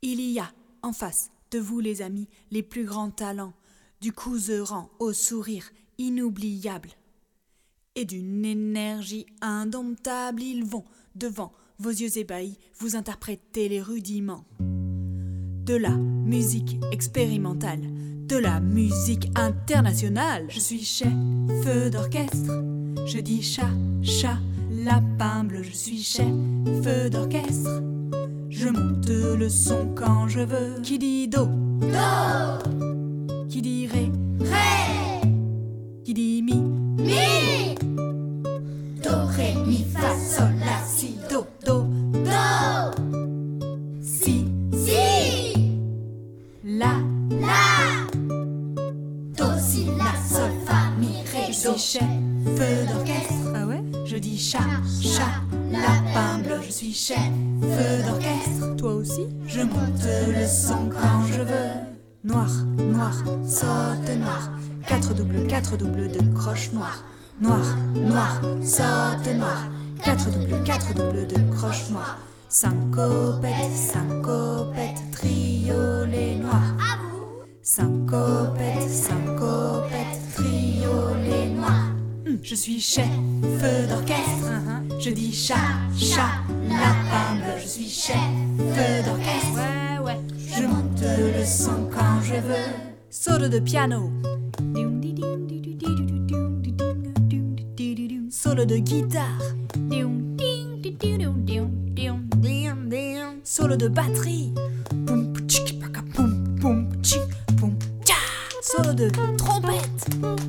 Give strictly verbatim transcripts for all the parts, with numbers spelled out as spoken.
Il y a, en face de vous les amis, les plus grands talents, du couserant au sourire inoubliable. Et d'une énergie indomptable, ils vont, devant vos yeux ébahis, vous interpréter les rudiments. De la musique expérimentale, de la musique internationale. Je suis chef d'orchestre, je dis chat, chat, lapin bleu. Je suis chef d'orchestre, je monte le son quand je veux. Qui dit do, Do, qui dit ré, Ré, qui dit mi, Mi, Do, Ré, Mi, Fa, Sol, La, Si, do, do, Do, si, Si, la. La, Do, Si, La, Sol, Fa, Mi, Ré, Je Do. suis chef d'orchestre. Ah ouais? Je dis chat, chat, lapin bleu. Je suis chef d'orchestre. Toi aussi? Je monte le son quand je veux. Noir, noir, saute noir. Quatre doubles, quatre doubles de croche noire. Noir, noir, saute noir. Quatre doubles, quatre doubles de croche noire. Syncopette, syncopette, triolet noir. À vous. Syncopette, syncopette, triolet noir. Hum, Je suis chef d'orchestre. Je dis chat, chat, lapin bleu. Je suis chef d'orchestre. Ouais, ouais. Je monte le son quand je veux. Solo de piano. Solo de guitare. Solo de batterie. Poum, tchik, paka, poum, poum, tchik, poum, tcha. Solo de trompette.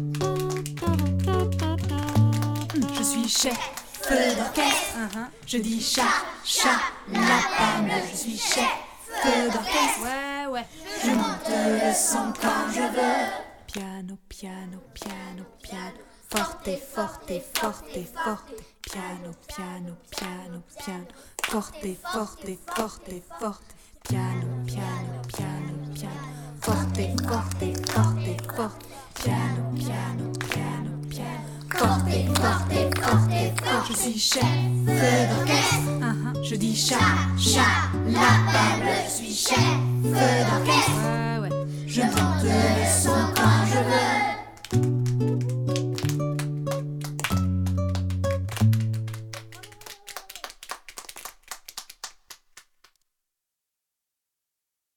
Hum, Je suis chef d'orchestre. Je dis chat, chat, lapin bleu. Je suis chef d'orchestre. Ouais, ouais. Je monte le son quand je veux. Piano, piano, piano, piano. Forte, forte, forte, forte. Piano, piano, piano, piano. Forte, forte, forte, forte. Piano, piano, piano, piano. Forte, forte, forte, forte. Piano, piano, piano, piano. Forte, forte, forte, forte. Je suis chef d'orchestre. Je dis chat, chat, lapin bleu. Je suis chef d'orchestre. Ouais, ouais. Je monte le son